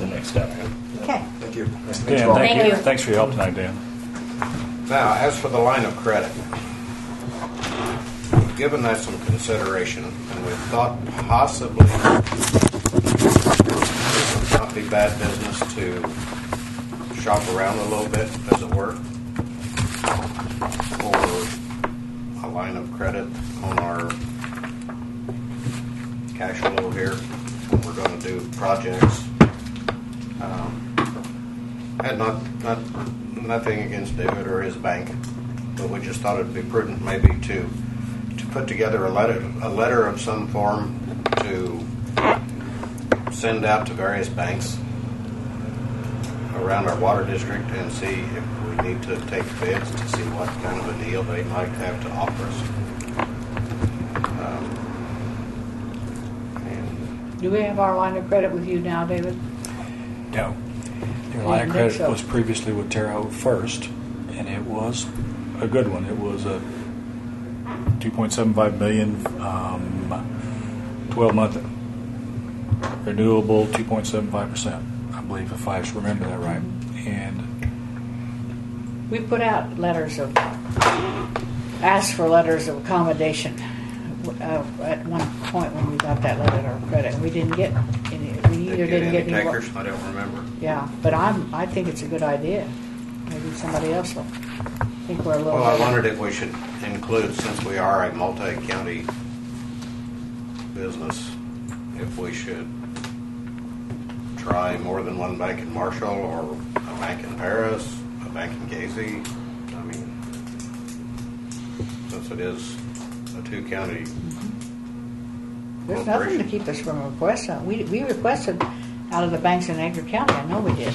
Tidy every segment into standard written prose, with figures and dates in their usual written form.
the next step. Okay. Thank you. Dan, Thank you. Thanks for your help tonight, Dan. Now, as for the line of credit, we've given that some consideration, and we've thought possibly it would not be bad business to shop around a little bit, as it were, for a line of credit on our cash flow here. We're going to do projects. I had nothing against David or his bank, but we just thought it'd be prudent maybe to put together a letter of some form to send out to various banks around our water district and see if we need to take bids to see what kind of a deal they might have to offer us. Do we have our line of credit with you now, David? No. Your line of credit was previously with Terre Haute First, and it was a good one. It was a $2.75 million 12-month renewable, 2.75%, I believe, if I remember that right. And We put out asked for letters of accommodation at one point when we got that letter of credit. We didn't get any. We either didn't get any takers. I don't remember. Yeah, but I think it's a good idea. Maybe somebody else will think we're a little. Well, I wondered if we should include, since we are a multi-county business, if we should try more than one bank in Marshall or a bank in Paris, a bank in Casey. I mean, since it is a two-county. There's nothing to keep us from requesting. We requested out of the banks in Edgar County. I know we did.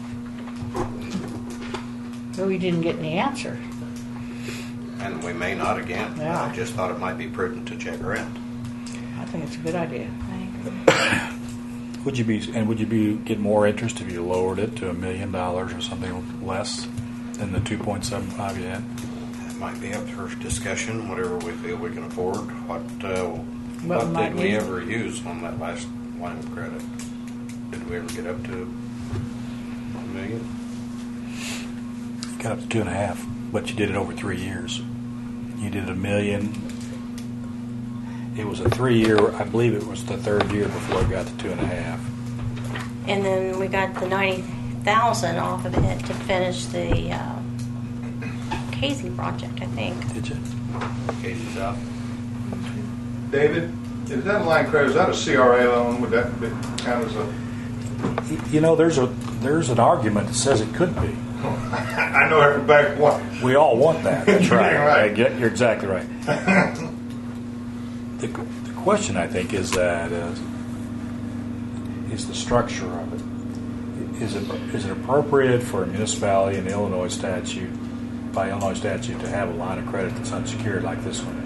But we didn't get any answer. And we may not again. Yeah. I just thought it might be prudent to check around. I think it's a good idea. would you get more interest if you lowered it to $1 million or something less than the 2.75 you had? That might be up for discussion, whatever we feel we can afford. What did we ever use on that last line of credit? Did we ever get up to $1 million? Got up to 2.5, but you did it over 3 years. You did $1 million. It was a 3-year. I believe it was the third year before it got to 2.5. And then we got the $90,000 off of it to finish the Casey project, I think. Did you? Casey's out. David, is that line of credit, is that a CRA loan? Would that be kind of there's an argument that says it could be. I know every bank wants. We all want that. That's right. Right. You're exactly right. The question, I think, is that is the structure of it. Is it appropriate for a municipality in Illinois statute to have a line of credit that's unsecured like this one?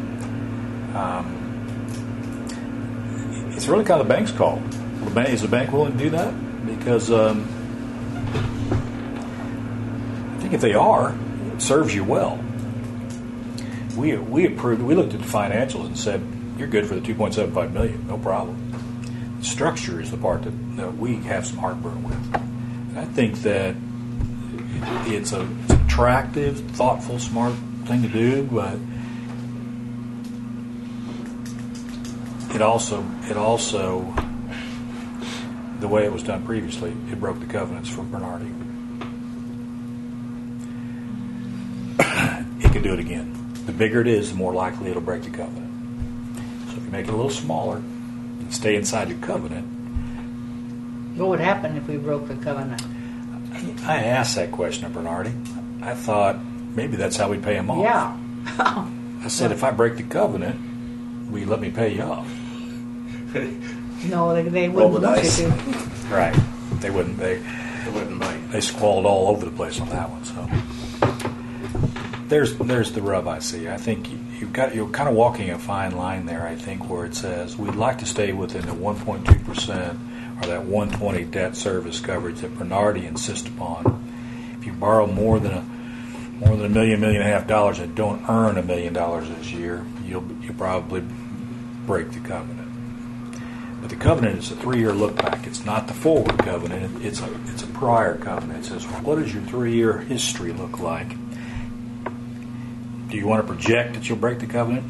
It's really kind of the bank's call. Is the bank willing to do that? Because I think if they are, it serves you well. We approved. We looked at the financials and said, "You're good for the $2.75 million, no problem." The structure is the part that we have some heartburn with. And I think that it's an attractive, thoughtful, smart thing to do, but it also the way it was done previously, it broke the covenants from Bernardi. It could do it again. The bigger it is, the more likely it'll break the covenant. So if you make it a little smaller and stay inside your covenant. What would happen if we broke the covenant? I asked that question of Bernardi. I thought maybe that's how we pay him off. Yeah. I said, if I break the covenant, will you let me pay you off? No, they Roll wouldn't the want you dice. to. Right. They wouldn't. They wouldn't bite. They squalled all over the place on that one. So there's the rub I see. I think you're kind of walking a fine line there. I think where it says we'd like to stay within the 1.2% or that 120 debt service coverage that Bernardi insists upon. If you borrow more than $1 million, $1.5 million and don't earn $1 million this year, you'll probably break the covenant. But the covenant is a 3-year look back. It's not the forward covenant. It's a prior covenant. It says, what does your 3-year history look like? Do you want to project that you'll break the covenant?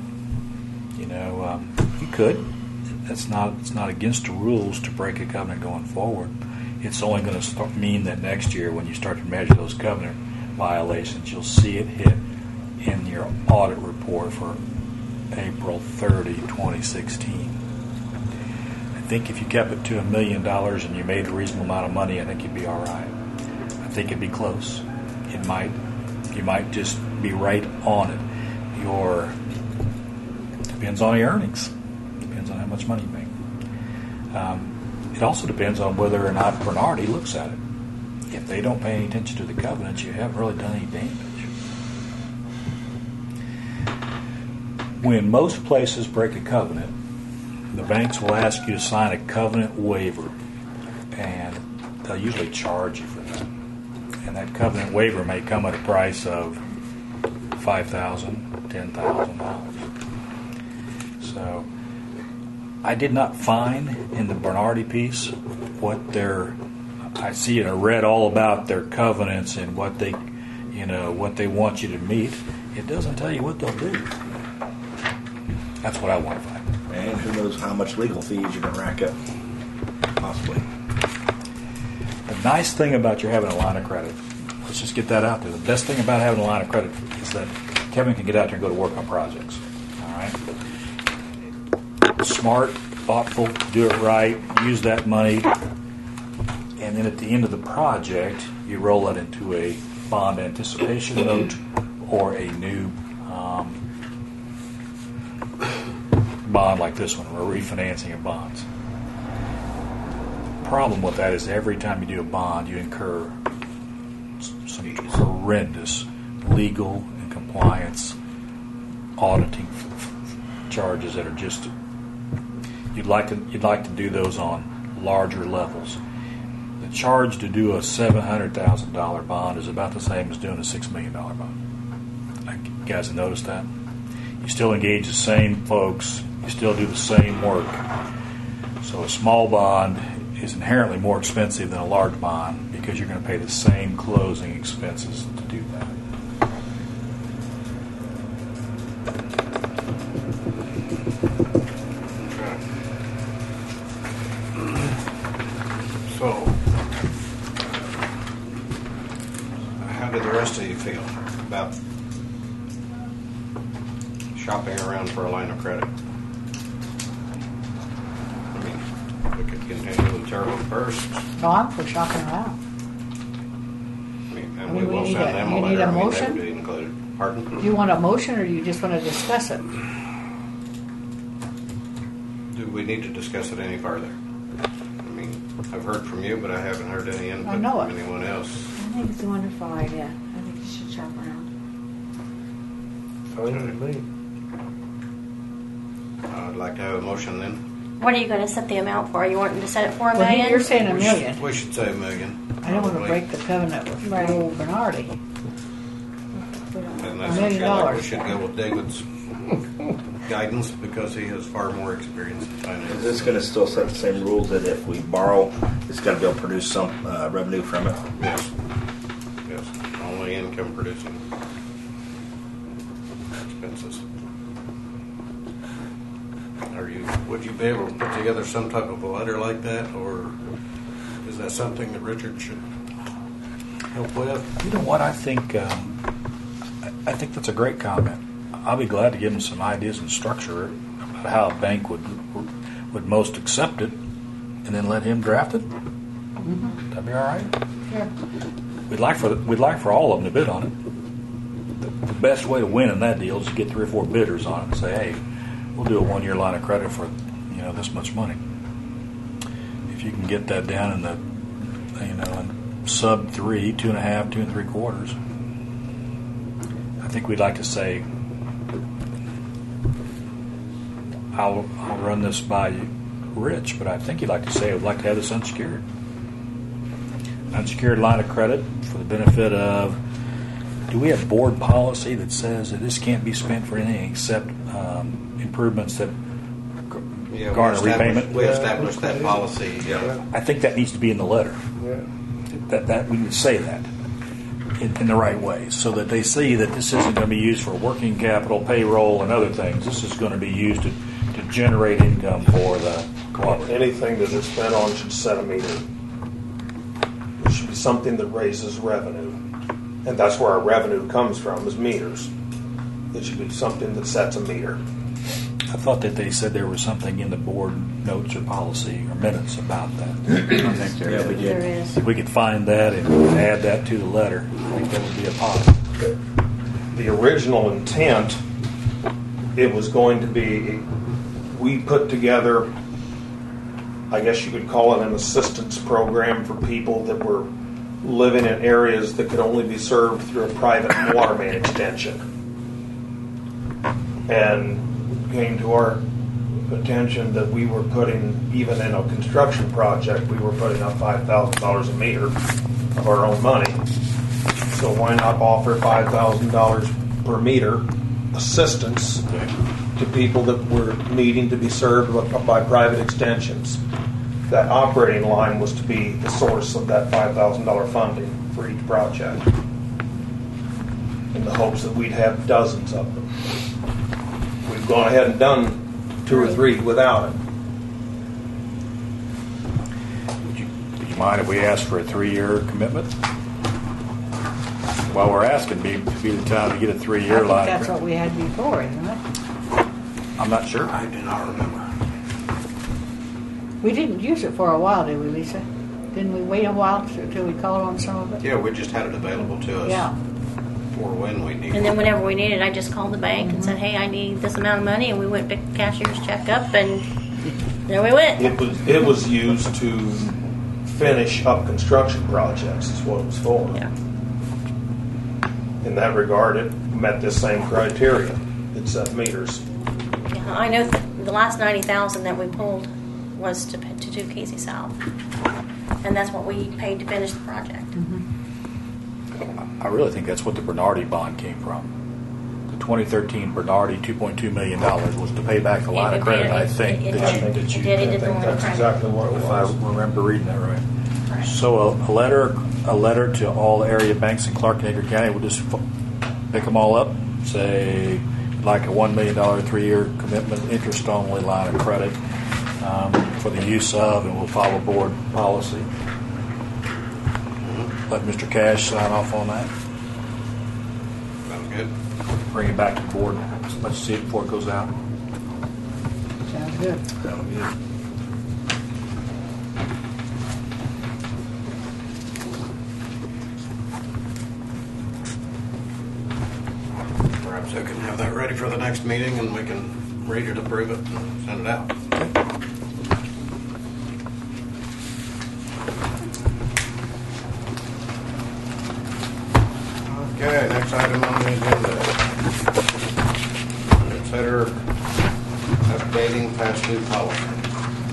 You could. It's not against the rules to break a covenant going forward. It's only going to mean that next year when you start to measure those covenant violations, you'll see it hit in your audit report for April 30, 2016. I think if you kept it to $1 million and you made a reasonable amount of money, I think you'd be all right. I think it'd be close. You might just be right on it. Depends on your earnings. Depends on how much money you make. It also depends on whether or not Bernardi looks at it. If they don't pay any attention to the covenants, you haven't really done any damage. When most places break a covenant, the banks will ask you to sign a covenant waiver, and they'll usually charge you for that. And that covenant waiver may come at a price of $5,000, $10,000. So I did not find in the Bernardi piece what I see it. I read all about their covenants and what they want you to meet. It doesn't tell you what they'll do. That's what I want to find. And who knows how much legal fees you're going to rack up, possibly. The nice thing about your having a line of credit, let's just get that out there. The best thing about having a line of credit is that Kevin can get out there and go to work on projects. All right? Smart, thoughtful, do it right, use that money, and then at the end of the project, you roll it into a bond anticipation note or a new bond like this one, or refinancing of bonds. Problem with that is every time you do a bond, you incur some horrendous legal and compliance auditing charges that are just you'd like to do those on larger levels. The charge to do a $700,000 bond is about the same as doing a $6 million bond. You guys have noticed that? You still engage the same folks. You still do the same work. So a small bond is inherently more expensive than a large bond because you're going to pay the same closing expenses to do that. So, how do the rest of you feel about shopping around for a line of credit? I mean, we could continue with Terrell first. No, I'm for shopping around. And I we mean, will we need send a- them you a need letter. a I mean, they motion? would be included. Pardon? Do you want a motion, or do you just want to discuss it? Do we need to discuss it any further? I mean, I've heard from you, but I haven't heard any I input know from it. anyone else. I think it's a wonderful idea. I think you should shop around. I'd like to have a motion then. What are you going to set the amount for? Are you wanting to set it for $1 Well, million? you're saying $1 We million. should say $1 million. I don't want to probably. break the covenant with Right. old Bernardi. We don't know. Unless $1 I million. feel like we should go with David's guidance because he has far more experience in Is finance. this going to still set the same rules that if we borrow, it's got to be able to produce some revenue from it? Yes. Yes. Only income producing expenses. Would you be able to put together some type of a letter like that, or is that something that Richard should help with? You know what? I think that's a great comment. I'll be glad to give him some ideas and structure about how a bank would most accept it, and then let him draft it. Mm-hmm. That'd be all right. Sure. We'd like for all of them to bid on it. The best way to win in that deal is to get 3 or 4 bidders on it and say, hey, we'll do a 1-year line of credit for this much money. If you can get that down in the in sub 3, 2.5, 2 3/4, I think we'd like to say, I'll run this by you, Rich, but I think you'd like to say I would like to have this unsecured. Unsecured line of credit for the benefit of, do we have board policy that says that this can't be spent for anything except improvements that Yeah, garner repayment. We established that policy. Yeah. I think that needs to be in the letter. Yeah. That we would say that in the right way, so that they see that this isn't going to be used for working capital, payroll, and other things. This is going to be used to generate income for the cooperative. Anything that is spent on should set a meter. It should be something that raises revenue. And that's where our revenue comes from, is meters. It should be something that sets a meter. I thought that they said there was something in the board notes or policy or minutes about that. I think Yeah, we There did. is. If we could find that and add that to the letter, I think that would be a positive. The original intent, it was going to be, we put together, I guess you could call it an assistance program for people that were living in areas that could only be served through a private water main extension. And came to our attention that we were putting, even in a construction project, we were putting up $5,000 a meter of our own money. So why not offer $5,000 per meter assistance to people that were needing to be served by private extensions? That operating line was to be the source of that $5,000 funding for each project, in the hopes that we'd have dozens of them. We've gone ahead and done 2 or 3 without it. Would you mind if we ask for a 3-year commitment? While we're asking, be the time to get a 3-year I think line. that's what we had before, isn't it? I'm not sure. I do not remember. We didn't use it for a while, did we, Lisa? Didn't we wait a while till we called on some of it? Yeah, we just had it available to us Yeah. for when we needed And then it. whenever we needed, I just called the bank and said, "Hey, I need this amount of money," and we went pick the cashier's check up, and there we went. It was used to finish up construction projects, is what it was for. Yeah. In that regard, it met this same criteria. It set meters. Yeah, I know the last 90,000 that we pulled was to do Casey South, and that's what we paid to finish the project. I really think that's what the Bernardi bond came from. The 2013 Bernardi $2.2 million was to pay back the line of credit, I think, It that did. you, It that you, did. It I did the think line of that's credit. exactly what it if I was. remember reading that right. Correct. So a letter to all area banks in Clark and Edgar County. We'll just pick them all up. Say like a $1 million 3-year commitment, interest only line of credit for the use of, and we'll follow board policy. Let Mr. Cash sign off on that. Sounds good. Bring it back to the board. Let's see it before it goes out. Sounds good. Perhaps I can have that ready for the next meeting and we can read it, approve it, and send it out. Okay, next item on the agenda. Consider updating past due policy.